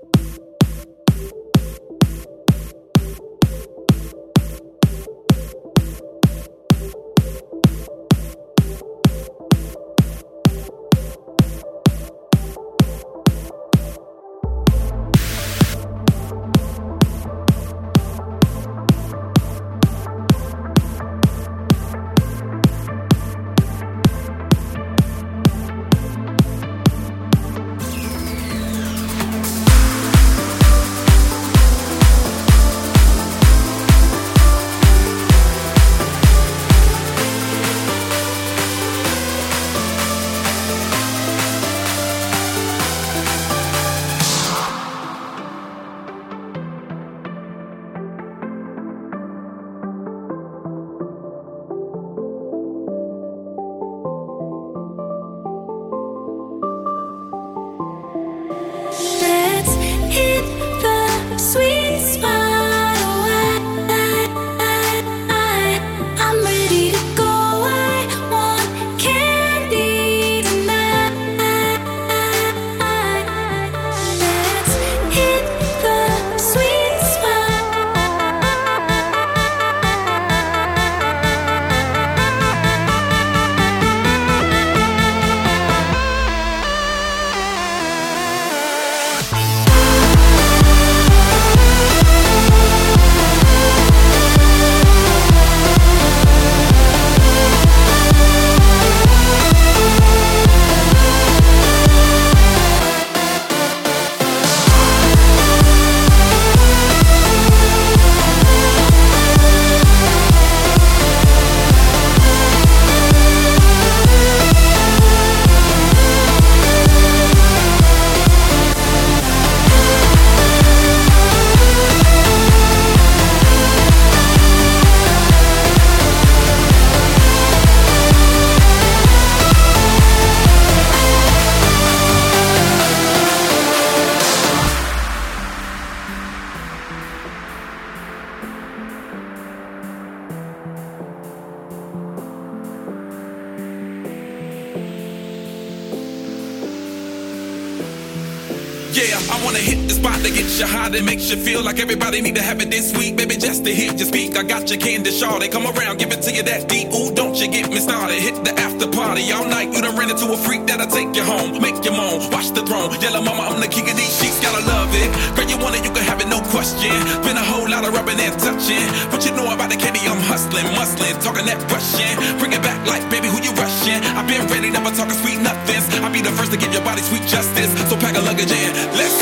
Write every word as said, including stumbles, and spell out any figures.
Yeah, I wanna hit the spot that gets you high, that makes you feel like everybody need to have it this week. Baby, just to hear you speak, I got your candy shawty. Come around, give it to you that deep. Ooh, don't you get me started. Hit the after party all night. You done ran into a freak that'll take you home, make you moan, watch the throne. Yellow mama, I'm the king of these sheets, gotta love it. Girl, you want it, you can have it, no question. Been a whole lot of rubbing and touching. What you know about the candy, I'm hustling, muscling, talking that Russian. Bring it back like, baby, who you rushing? I've been ready, never talking sweet nothings. I'll be the first to give your body sweet justice. So pack a luggage in, let's